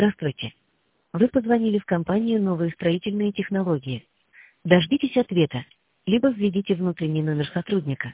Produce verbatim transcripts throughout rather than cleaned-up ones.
Здравствуйте. Вы позвонили в компанию «Новые строительные технологии». Дождитесь ответа, либо введите внутренний номер сотрудника.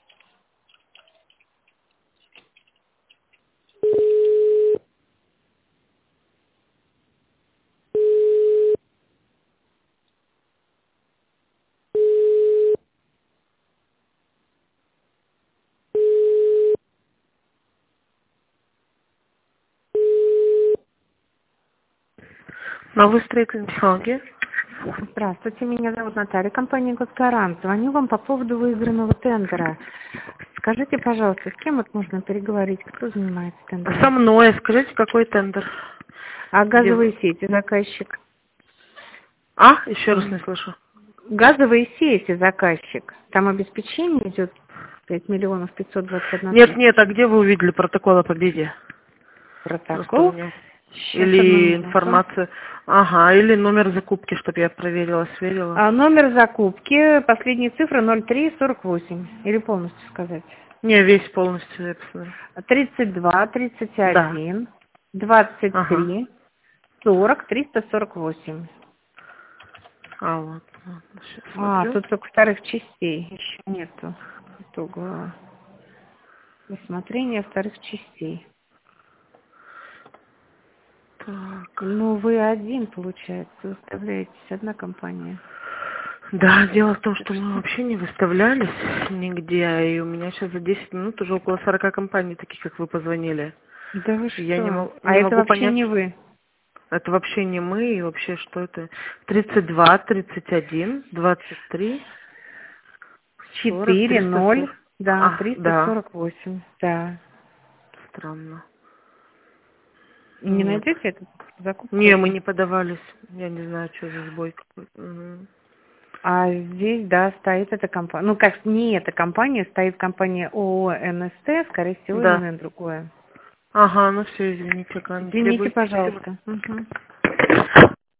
Новые строительные технологии. Здравствуйте, меня зовут Наталья, компания «Госпарант». Звоню вам по поводу выигранного тендера. Скажите, пожалуйста, с кем вот можно переговорить, кто занимается тендером? Со мной. Скажите, какой тендер? А газовые Где- сети, заказчик? А? Еще раз не слышу. Газовые сети, заказчик. Там обеспечение идет пять миллионов пятьсот двадцать одна Нет, тысяча. нет, а где вы увидели протокол о победе? Просто Протокол? у меня. Сейчас, одну Или минуту. информация. Ага, или номер закупки, чтобы я проверила, сверила. А номер закупки, последняя цифра ноль три сорок восемь. Или полностью сказать? Не, весь полностью написано. тридцать два, тридцать Да. один, двадцать Ага. три, сорок, триста сорок восемь. А, вот. Ладно, сейчас А, смотрю. тут только вторых частей еще нету итогового рассмотрения вторых частей. Так. Ну, вы один, получается, выставляетесь, одна компания. Да, дело в том, что мы вообще не выставлялись нигде, и у меня сейчас за десять минут уже около сорока компаний, таких, как вы позвонили. Да вы Я не, что? мо- А не это могу вообще понять, не вы. это вообще не мы, и вообще что это? тридцать два, тридцать один, двадцать три, сорок, Четыре, триста ноль, сорок. да, А, триста да, сорок восемь, да. странно. Не Нет. найдете эту закупку? Не, мы эту? не подавались. Я не знаю, что за сбой какой-то. Мгм. А здесь, да, стоит эта компания. Ну, как не эта компания, стоит компания ООО НСТ, скорее всего, Да. именно другое. Ага, ну все, извините, пока не Извините, требуется. Спасибо. пожалуйста. Мгм.